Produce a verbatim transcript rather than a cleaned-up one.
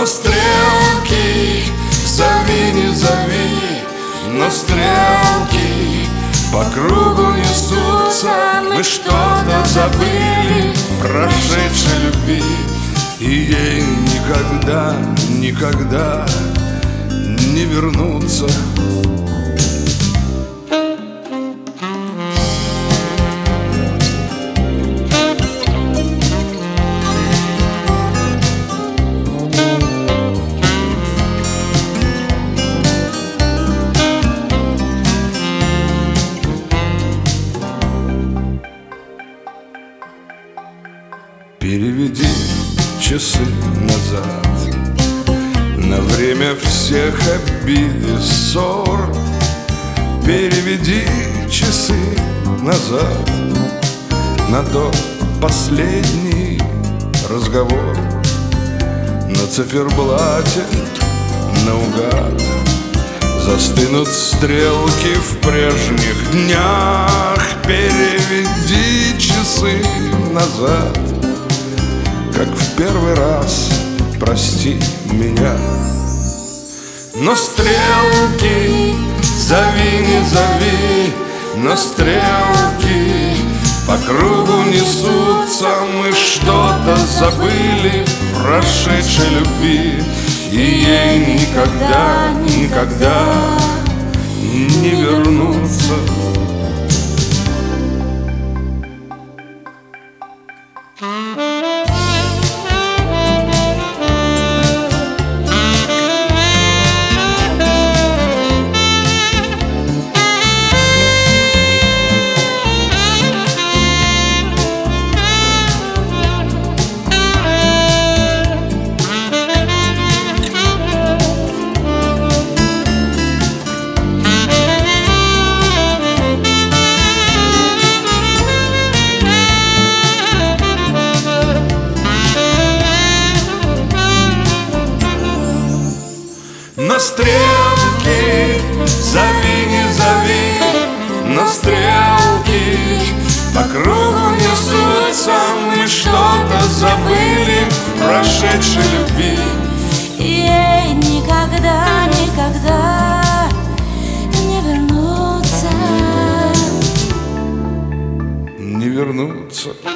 Но стрелки, зови, не зови, но стрелки по кругу несутся. Мы что-то забыли прошедшей любви, и ей никогда, никогда не вернуться. Переведи часы назад на время всех обид и ссор. Переведи часы назад на тот последний разговор. На циферблате наугад застынут стрелки в прежних днях. Переведи часы назад, как в первый раз, прости меня. Но стрелки, зови, не зови, но стрелки по кругу несутся. Мы что-то забыли в прошедшей любви, и ей никогда, никогда не вернуться. Но стрелки, зови, не зови, но стрелки по кругу несутся. Мы что-то забыли в прошедшей любви, и ей никогда, никогда не вернуться. Не вернуться.